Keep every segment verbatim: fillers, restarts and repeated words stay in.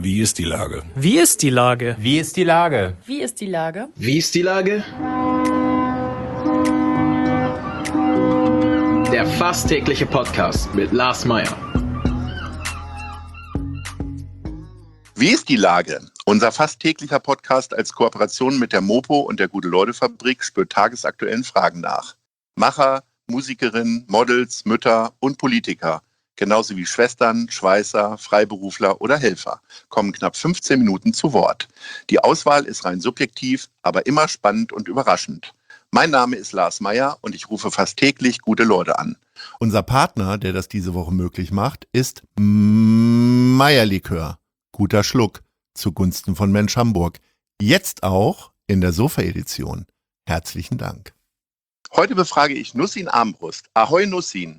Wie ist die Lage? Wie ist die Lage? Wie ist die Lage? Wie ist die Lage? Wie ist die Lage? Der fast tägliche Podcast mit Lars Meyer. Wie ist die Lage? Unser fast täglicher Podcast als Kooperation mit der Mopo und der Gute-Leute-Fabrik spürt tagesaktuellen Fragen nach. Macher, Musikerinnen, Models, Mütter und Politiker, genauso wie Schwestern, Schweißer, Freiberufler oder Helfer, kommen knapp fünfzehn Minuten zu Wort. Die Auswahl ist rein subjektiv, aber immer spannend und überraschend. Mein Name ist Lars Meyer und ich rufe fast täglich gute Leute an. Unser Partner, der das diese Woche möglich macht, ist Meyer-Likör. Guter Schluck zugunsten von Mensch Hamburg. Jetzt auch in der Sofa-Edition. Herzlichen Dank. Heute befrage ich Nussin Armbrust. Ahoi Nussin.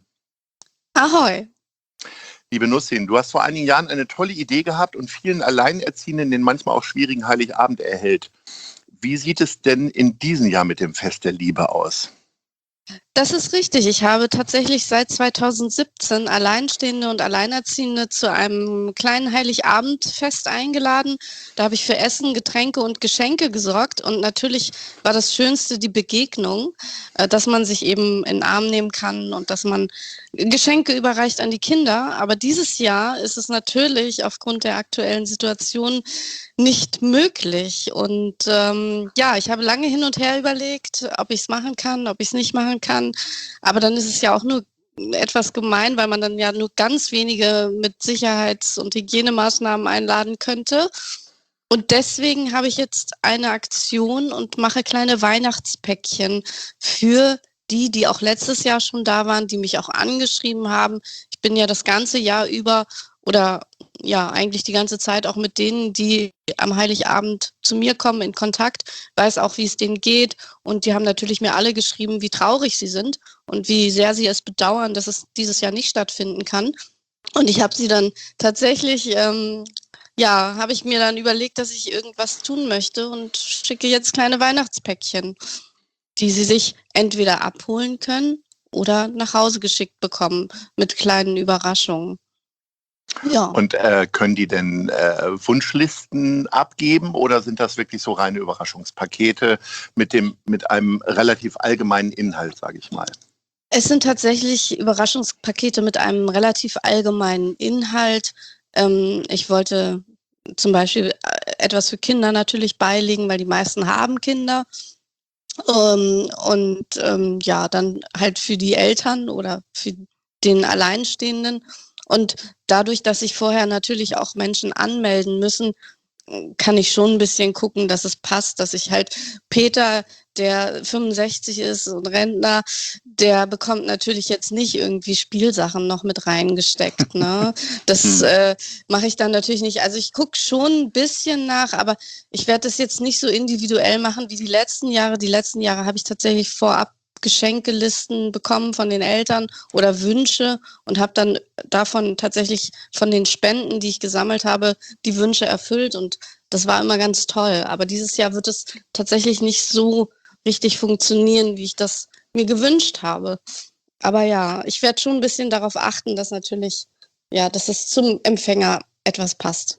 Ahoi. Liebe Nussin, du hast vor einigen Jahren eine tolle Idee gehabt und vielen Alleinerziehenden den manchmal auch schwierigen Heiligabend erhellt. Wie sieht es denn in diesem Jahr mit dem Fest der Liebe aus? Das ist richtig. Ich habe tatsächlich seit zweitausendsiebzehn Alleinstehende und Alleinerziehende zu einem kleinen Heiligabendfest eingeladen. Da habe ich für Essen, Getränke und Geschenke gesorgt. Und natürlich war das Schönste die Begegnung, dass man sich eben in den Arm nehmen kann und dass man Geschenke überreicht an die Kinder. Aber dieses Jahr ist es natürlich aufgrund der aktuellen Situation nicht möglich. Und ähm, ja, ich habe lange hin und her überlegt, ob ich es machen kann, ob ich es nicht machen kann. Aber dann ist es ja auch nur etwas gemein, weil man dann ja nur ganz wenige mit Sicherheits- und Hygienemaßnahmen einladen könnte. Und deswegen habe ich jetzt eine Aktion und mache kleine Weihnachtspäckchen für die, die auch letztes Jahr schon da waren, die mich auch angeschrieben haben. Ich bin ja das ganze Jahr über oder ja, eigentlich die ganze Zeit auch mit denen, die am Heiligabend zu mir kommen, in Kontakt, weiß auch, wie es denen geht. Und die haben natürlich mir alle geschrieben, wie traurig sie sind und wie sehr sie es bedauern, dass es dieses Jahr nicht stattfinden kann. Und ich habe sie dann tatsächlich, ähm, ja, habe ich mir dann überlegt, dass ich irgendwas tun möchte und schicke jetzt kleine Weihnachtspäckchen, die sie sich entweder abholen können oder nach Hause geschickt bekommen mit kleinen Überraschungen. Ja. Und äh, können die denn äh, Wunschlisten abgeben oder sind das wirklich so reine Überraschungspakete mit dem mit einem relativ allgemeinen Inhalt, sage ich mal? Es sind tatsächlich Überraschungspakete mit einem relativ allgemeinen Inhalt. Ähm, ich wollte zum Beispiel etwas für Kinder natürlich beilegen, weil die meisten haben Kinder. Ähm, und ähm, ja, dann halt für die Eltern oder für den Alleinstehenden. Und dadurch, dass sich vorher natürlich auch Menschen anmelden müssen, kann ich schon ein bisschen gucken, dass es passt, dass ich halt Peter, der fünfundsechzig ist und Rentner, der bekommt natürlich jetzt nicht irgendwie Spielsachen noch mit reingesteckt. Ne? Das äh, mache ich dann natürlich nicht. Also ich gucke schon ein bisschen nach, aber ich werde das jetzt nicht so individuell machen wie die letzten Jahre. Die letzten Jahre habe ich tatsächlich vorab Geschenkelisten bekommen von den Eltern oder Wünsche und habe dann davon tatsächlich von den Spenden, die ich gesammelt habe, die Wünsche erfüllt und das war immer ganz toll. Aber dieses Jahr wird es tatsächlich nicht so richtig funktionieren, wie ich das mir gewünscht habe. Aber ja, ich werde schon ein bisschen darauf achten, dass natürlich, ja, dass es zum Empfänger etwas passt.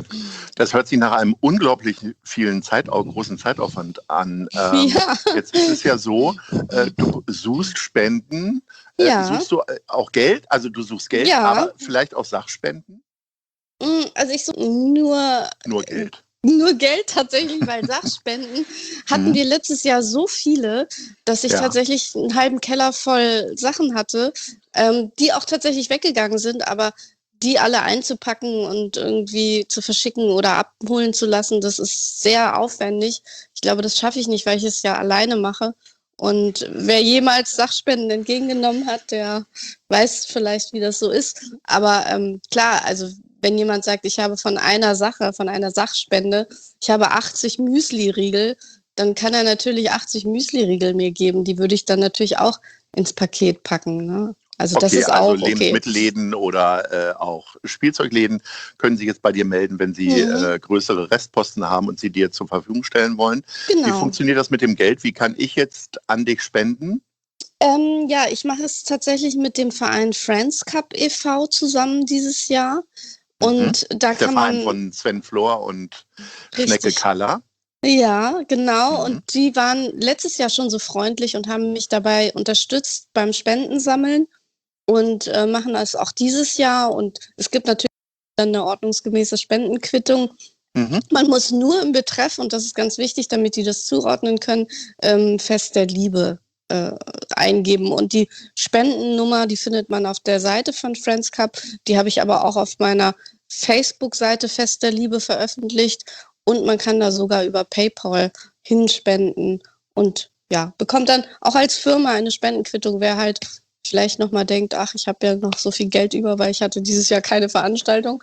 Das hört sich nach einem unglaublich vielen Zeitau- großen Zeitaufwand an. Ähm, Ja. Jetzt ist es ja so, äh, du suchst Spenden, äh, Ja. suchst du auch Geld, also du suchst Geld, Ja. aber vielleicht auch Sachspenden? Mm, Also ich suche nur Nur Geld. Nur Geld tatsächlich, weil Sachspenden hatten wir letztes Jahr so viele, dass ich Ja. tatsächlich einen halben Keller voll Sachen hatte, ähm, die auch tatsächlich weggegangen sind, aber die alle einzupacken und irgendwie zu verschicken oder abholen zu lassen, das ist sehr aufwendig. Ich glaube, das schaffe ich nicht, weil ich es ja alleine mache. Und wer jemals Sachspenden entgegengenommen hat, der weiß vielleicht, wie das so ist. Aber ähm, klar, also wenn jemand sagt, ich habe von einer Sache, von einer Sachspende, ich habe achtzig Müsli-Riegel, dann kann er natürlich achtzig Müsli-Riegel mir geben. Die würde ich dann natürlich auch ins Paket packen. Ne? Also das Okay, ist auch also okay. Lebensmittelläden oder äh, auch Spielzeugläden können sich jetzt bei dir melden, wenn sie Mhm. äh, größere Restposten haben und sie dir zur Verfügung stellen wollen. Wie Genau. funktioniert das mit dem Geld? Wie kann ich jetzt an dich spenden? Ähm, ja, ich mache es tatsächlich mit dem Verein Friends Cup e V zusammen dieses Jahr. Und mhm. da Der kann Verein man... von Sven Flor und Richtig. Schnecke Kalla. Ja, genau. Mhm. Und die waren letztes Jahr schon so freundlich und haben mich dabei unterstützt beim Spendensammeln und äh, machen das auch dieses Jahr. Und es gibt natürlich dann eine ordnungsgemäße Spendenquittung. Mhm. Man muss nur im Betreff, und das ist ganz wichtig, damit die das zuordnen können, ähm, Fest der Liebe äh, eingeben. Und die Spendennummer, die findet man auf der Seite von Friends Cup. Die habe ich aber auch auf meiner Facebook-Seite Fest der Liebe veröffentlicht. Und man kann da sogar über PayPal hinspenden und ja, bekommt dann auch als Firma eine Spendenquittung, wer halt vielleicht nochmal denkt, ach, ich habe ja noch so viel Geld über, weil ich hatte dieses Jahr keine Veranstaltung.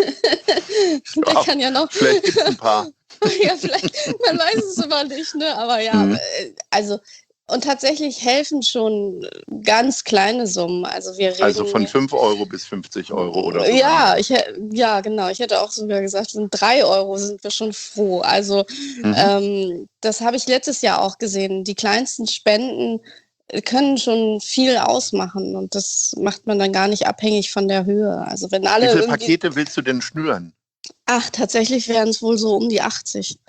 Der Ja, kann ja noch... Vielleicht gibt es ein paar. Ja, vielleicht, man weiß es immer nicht, ne? Aber ja, Mhm. also, und tatsächlich helfen schon ganz kleine Summen. Also wir reden... Also von fünf Euro bis fünfzig Euro oder so. Ja, ich, ja, genau. Ich hätte auch sogar gesagt, sind drei Euro sind wir schon froh. Also Mhm. ähm, das habe ich letztes Jahr auch gesehen. Die kleinsten Spenden können schon viel ausmachen und das macht man dann gar nicht abhängig von der Höhe. Also wenn alle Wie viele irgendwie... Pakete willst du denn schnüren? Ach, tatsächlich wären es wohl so um die achtzig.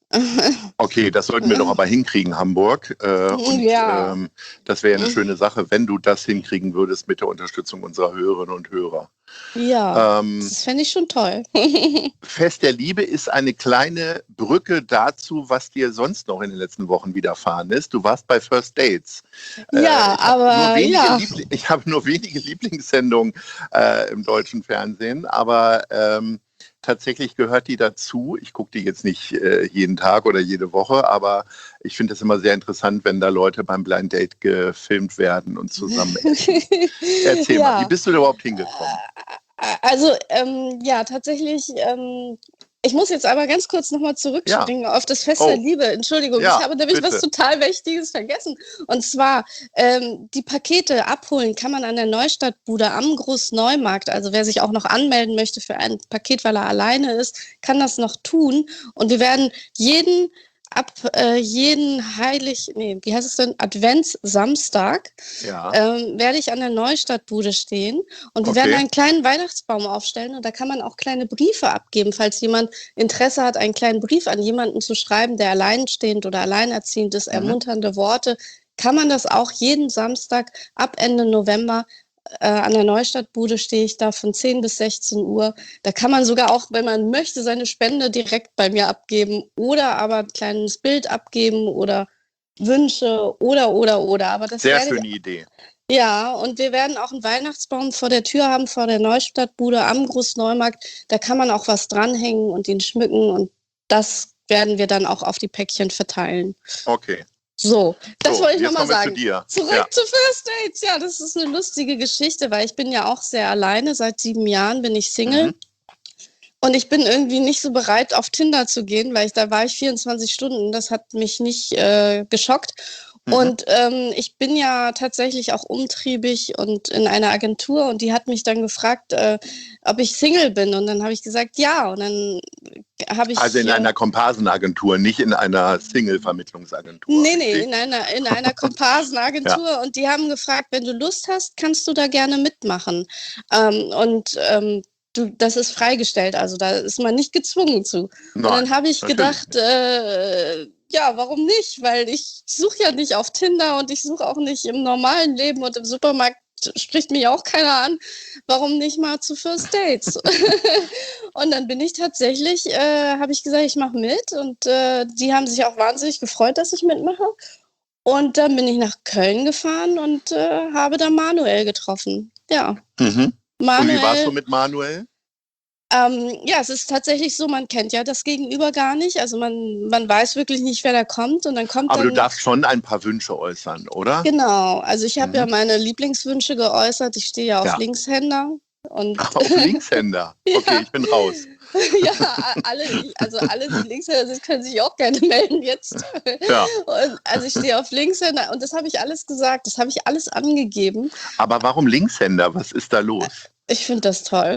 Okay, das sollten wir doch aber hinkriegen, Hamburg. Äh, und, Ja. ähm, das wäre eine schöne Sache, wenn du das hinkriegen würdest mit der Unterstützung unserer Hörerinnen und Hörer. Ja, Ähm, das fände ich schon toll. Fest der Liebe ist eine kleine Brücke dazu, was dir sonst noch in den letzten Wochen widerfahren ist. Du warst bei First Dates. Ja, ich hab aber nur wenige ja. Liebli- ich habe nur wenige Lieblingssendungen äh, im deutschen Fernsehen, aber ähm, tatsächlich gehört die dazu. Ich gucke die jetzt nicht äh, jeden Tag oder jede Woche, aber ich finde es immer sehr interessant, wenn da Leute beim Blind Date gefilmt werden und zusammen essen. Erzähl Ja. mal, wie bist du da überhaupt hingekommen? Also, ähm, ja, tatsächlich, ähm, ich muss jetzt aber ganz kurz nochmal zurückspringen auf das Fest Oh. der Liebe. Entschuldigung, Ja, ich habe nämlich bitte. was total Wichtiges vergessen. Und zwar, ähm, die Pakete abholen kann man an der Neustadtbude am Großneumarkt. Also wer sich auch noch anmelden möchte für ein Paket, weil er alleine ist, kann das noch tun. Und wir werden jeden ab äh, jeden Heilig, nee, wie heißt es denn, Adventssamstag, Ja. ähm, werde ich an der Neustadtbude stehen und wir Okay. werden einen kleinen Weihnachtsbaum aufstellen und da kann man auch kleine Briefe abgeben, falls jemand Interesse hat, einen kleinen Brief an jemanden zu schreiben, der alleinstehend oder alleinerziehend ist, Mhm. ermunternde Worte, kann man das auch jeden Samstag ab Ende November äh, an der Neustadtbude stehe ich da von zehn bis sechzehn Uhr. Da kann man sogar auch, wenn man möchte, seine Spende direkt bei mir abgeben oder aber ein kleines Bild abgeben oder Wünsche oder, oder, oder. Aber das Sehr werde ich, schöne Idee. ja, und wir werden auch einen Weihnachtsbaum vor der Tür haben, vor der Neustadtbude am Großneumarkt. Da kann man auch was dranhängen und ihn schmücken und das werden wir dann auch auf die Päckchen verteilen. Okay. So, das So, wollte ich jetzt nochmal kommen wir sagen. zu dir. Zurück Ja. zu First Dates. Ja, das ist eine lustige Geschichte, weil ich bin ja auch sehr alleine. Seit sieben Jahren bin ich Single. Mhm. Und ich bin irgendwie nicht so bereit, auf Tinder zu gehen, weil ich da war ich vierundzwanzig Stunden. Das hat mich nicht äh, geschockt. Mhm. Und ähm, ich bin ja tatsächlich auch umtriebig und in einer Agentur und die hat mich dann gefragt, äh, ob ich Single bin. Und dann habe ich gesagt, ja. Und dann habe ich... Also in äh, einer Komparsenagentur, nicht in einer Single-Vermittlungsagentur. Nee, nee, richtig? in einer, in einer Komparsenagentur. Und die haben gefragt, wenn du Lust hast, kannst du da gerne mitmachen. Ähm, und ähm, du, das ist freigestellt, also da ist man nicht gezwungen zu. Nein, und dann habe ich natürlich gedacht, äh, ja, warum nicht? Weil ich suche ja nicht auf Tinder und ich suche auch nicht im normalen Leben und im Supermarkt spricht mich auch keiner an. Warum nicht mal zu First Dates? Und dann bin ich tatsächlich, äh, habe ich gesagt, ich mache mit und äh, die haben sich auch wahnsinnig gefreut, dass ich mitmache. Und dann bin ich nach Köln gefahren und äh, habe da Manuel getroffen. Ja, Mhm. Und Manuel. wie warst du mit Manuel? Ähm, ja, es ist tatsächlich so, man kennt ja das Gegenüber gar nicht. Also man, man weiß wirklich nicht, wer da kommt. Und dann kommt Aber dann, du darfst schon ein paar Wünsche äußern, oder? Genau, also ich habe Mhm. ja meine Lieblingswünsche geäußert. Ich stehe ja auf Ja. Linkshänder. Und Auf Linkshänder. Okay, ich bin raus. ja, alle, also alle, die Linkshänder sind, können sich auch gerne melden jetzt. Ja. Und, also ich stehe auf Linkshänder und das habe ich alles gesagt, das habe ich alles angegeben. Aber warum Linkshänder? Was ist da los? Ich finde das toll.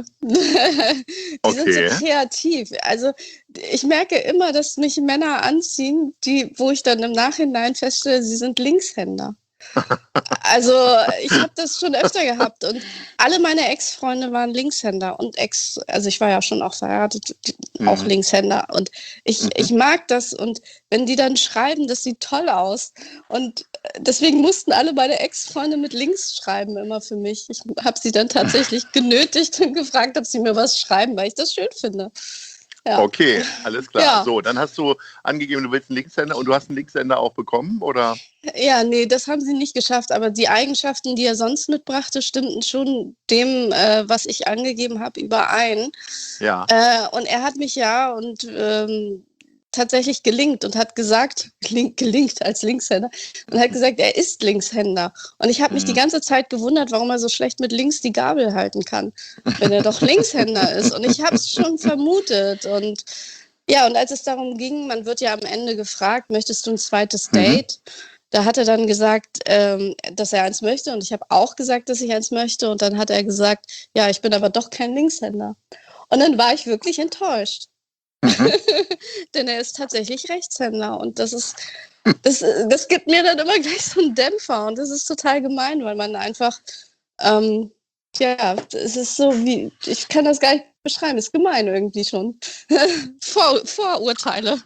Die Okay. sind so kreativ. Also ich merke immer, dass mich Männer anziehen, die, wo ich dann im Nachhinein feststelle, sie sind Linkshänder. Also ich habe das schon öfter gehabt und alle meine Ex-Freunde waren Linkshänder und Ex, also ich war ja schon auch verheiratet, Mhm. auch Linkshänder und ich, Mhm. ich mag das und wenn die dann schreiben, das sieht toll aus und deswegen mussten alle meine Ex-Freunde mit links schreiben immer für mich. Ich habe sie dann tatsächlich genötigt und gefragt, ob sie mir was schreiben, weil ich das schön finde. Ja. Okay, alles klar. Ja. So, dann hast du angegeben, du willst einen Linkshänder und du hast einen Linkshänder auch bekommen, oder? Ja, nee, das haben sie nicht geschafft, aber die Eigenschaften, die er sonst mitbrachte, stimmten schon dem, äh, was ich angegeben habe, überein. Ja. Äh, und er hat mich ja und ähm, tatsächlich gelingt und hat gesagt, gelingt, gelingt als Linkshänder, und hat gesagt, er ist Linkshänder. Und ich habe mich Mhm. die ganze Zeit gewundert, warum er so schlecht mit links die Gabel halten kann, wenn er doch Linkshänder ist. Und ich habe es schon vermutet. Und ja, und als es darum ging, man wird ja am Ende gefragt, möchtest du ein zweites Mhm. Date? Da hat er dann gesagt, ähm, dass er eins möchte und ich habe auch gesagt, dass ich eins möchte und dann hat er gesagt, ja, ich bin aber doch kein Linkshänder. Und dann war ich wirklich enttäuscht. Mhm. Denn er ist tatsächlich Rechtshänder und das ist, das, das gibt mir dann immer gleich so einen Dämpfer und das ist total gemein, weil man einfach, ähm, ja, es ist so wie, ich kann das gar nicht beschreiben, ist gemein irgendwie schon. Vor, Vorurteile.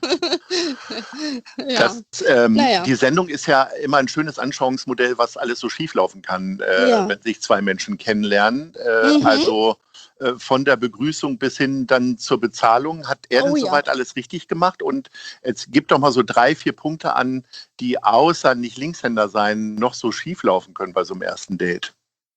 Ja. Das, ähm, Naja. Die Sendung ist ja immer ein schönes Anschauungsmodell, was alles so schieflaufen kann, äh, Ja. wenn sich zwei Menschen kennenlernen. Äh, Mhm. Also äh, von der Begrüßung bis hin dann zur Bezahlung. Hat er denn Oh ja. soweit alles richtig gemacht? Und jetzt gib doch mal so drei, vier Punkte an, die außer nicht Linkshänder sein noch so schieflaufen können bei so einem ersten Date.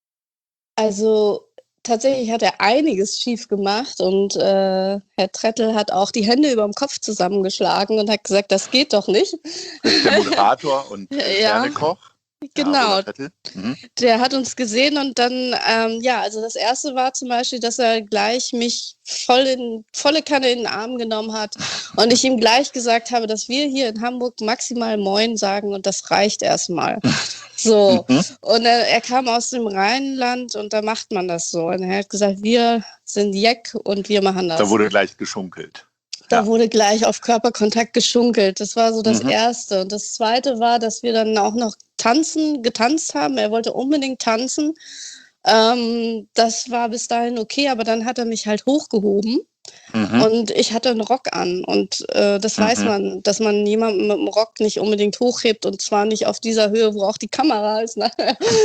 Also tatsächlich hat er einiges schief gemacht und äh, Herr Trettel hat auch die Hände über dem Kopf zusammengeschlagen und hat gesagt, das geht doch nicht. Das ist der Moderator und äh, Ja. Sternekoch. Genau, Ja, Roland Trettel. Mhm. der hat uns gesehen und dann, ähm, ja, also das erste war zum Beispiel, dass er gleich mich voll in, volle Kanne in den Arm genommen hat und ich ihm gleich gesagt habe, dass wir hier in Hamburg maximal Moin sagen und das reicht erstmal. So, Mhm. und er, er kam aus dem Rheinland und da macht man das so. Und er hat gesagt, wir sind Jeck und wir machen das. Da wurde gleich geschunkelt. Da Ja. wurde gleich auf Körperkontakt geschunkelt. Das war so das Mhm. Erste. Und das Zweite war, dass wir dann auch noch tanzen, getanzt haben. Er wollte unbedingt tanzen. Ähm, das war bis dahin okay, aber dann hat er mich halt hochgehoben. Mhm. Und ich hatte einen Rock an und äh, das weiß Mhm. man, dass man jemanden mit dem Rock nicht unbedingt hochhebt und zwar nicht auf dieser Höhe, wo auch die Kamera ist. Ne?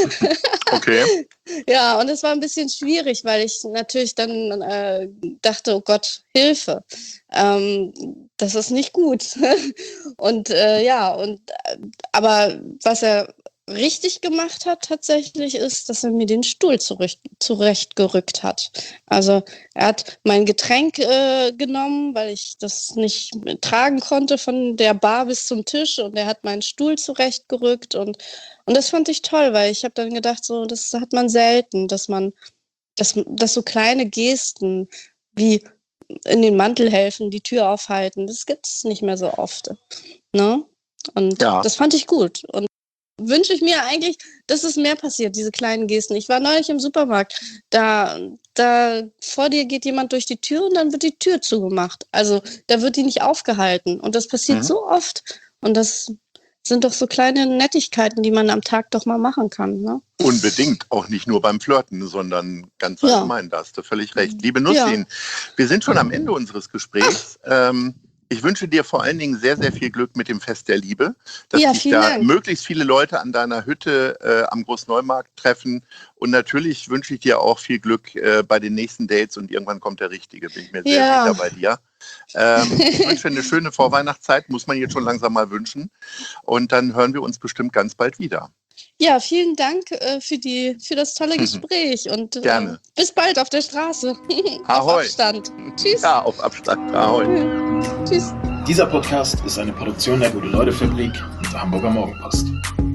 Okay. Ja, und es war ein bisschen schwierig, weil ich natürlich dann äh, dachte, oh Gott, Hilfe, ähm, das ist nicht gut. Und äh, ja, und äh, aber was er richtig gemacht hat tatsächlich ist, dass er mir den Stuhl zurecht, zurechtgerückt hat. Also er hat mein Getränk äh, genommen, weil ich das nicht tragen konnte von der Bar bis zum Tisch und er hat meinen Stuhl zurechtgerückt und, und das fand ich toll, weil ich habe dann gedacht, so das hat man selten, dass man, dass, dass so kleine Gesten wie in den Mantel helfen, die Tür aufhalten, das gibt es nicht mehr so oft. Ne? Und Ja. das fand ich gut. Und wünsche ich mir eigentlich, dass es mehr passiert, diese kleinen Gesten. Ich war neulich im Supermarkt, da, da vor dir geht jemand durch die Tür und dann wird die Tür zugemacht. Also da wird die nicht aufgehalten. Und das passiert Mhm. so oft. Und das sind doch so kleine Nettigkeiten, die man am Tag doch mal machen kann. Ne? Unbedingt, auch nicht nur beim Flirten, sondern ganz Ja. allgemein, da hast du völlig recht. Liebe Nussin, wir sind schon am Ende unseres Gesprächs. Ähm, ich wünsche dir vor allen Dingen sehr, sehr viel Glück mit dem Fest der Liebe, dass Ja, dich vielen da Dank. möglichst viele Leute an deiner Hütte äh, am Großneumarkt treffen. Und natürlich wünsche ich dir auch viel Glück äh, bei den nächsten Dates und irgendwann kommt der Richtige, bin ich mir sehr Ja. sicher bei dir. Ähm, ich wünsche dir eine schöne Vorweihnachtszeit, muss man jetzt schon langsam mal wünschen. Und dann hören wir uns bestimmt ganz bald wieder. Ja, vielen Dank äh, für, die, für das tolle Gespräch und äh, Gerne. bis bald auf der Straße. Auf Ahoi. Abstand. Tschüss. Ja, auf Abstand. Ahoi. Tschüss. Dieser Podcast ist eine Produktion der Gute-Leute-Fabrik und der Hamburger Morgenpost.